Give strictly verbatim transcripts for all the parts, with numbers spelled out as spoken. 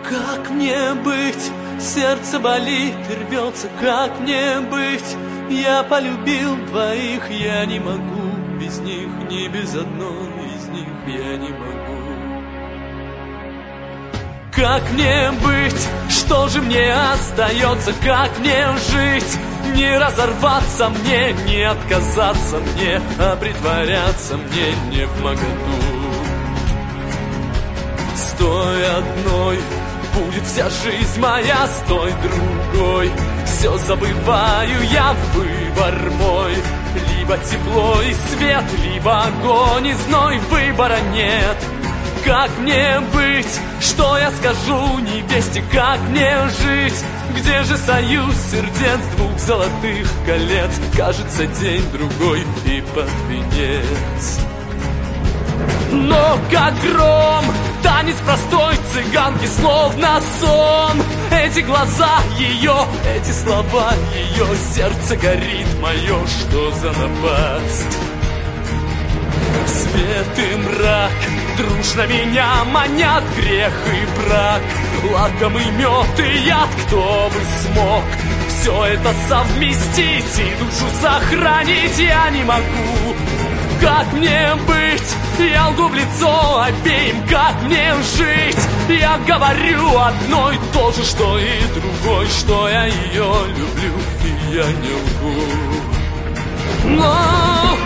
Как мне быть? Сердце болит и рвется. Как мне быть? Я полюбил двоих, я не могу без них, ни без одной из них я не могу. Как мне быть? Что же мне остается? Как мне жить? Не разорваться мне, не отказаться мне, а притворяться мне не вмоготу. С той одной будет вся жизнь моя, с той другой все забываю я, выбор мой. Либо тепло и свет, либо огонь и зной, выбора нет. Как мне быть? Что я скажу невесте? Как мне жить? Где же союз сердец двух золотых колец? Кажется, день-другой и под венец. Но как гром, танец простой цыганки, словно сон. Эти глаза ее, эти слова ее, сердце горит мое, что за напасть? Свет и мрак дружно меня манят, грех и брак, лакомый мед и яд. Кто бы смог все это совместить и душу сохранить? Я не могу. Как мне быть? Я лгу в лицо обеим. Как мне жить? Я говорю одно и то же, что и другой, что я ее люблю, и я не лгу. Но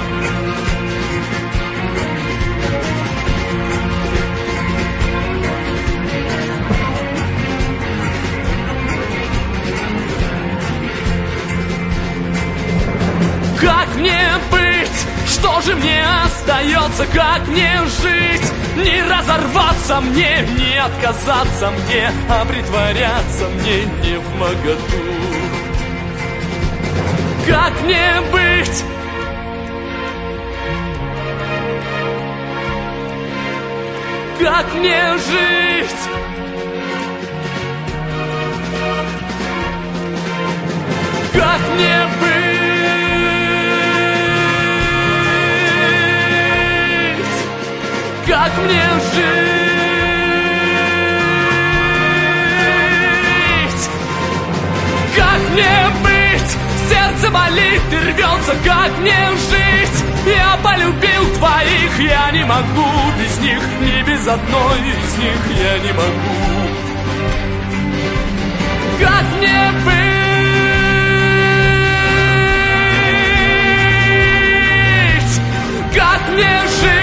как мне быть? Что же мне остается? Как мне жить? Не разорваться мне, не отказаться мне, а притворяться мне не вмоготу. Как мне быть? Как мне жить? Как мне быть? Как мне жить? Как мне быть? Сердце болит и рвется. Как мне жить? Я полюбил двоих, я не могу без них, ни без одной из них я не могу. Как мне быть? Как мне жить?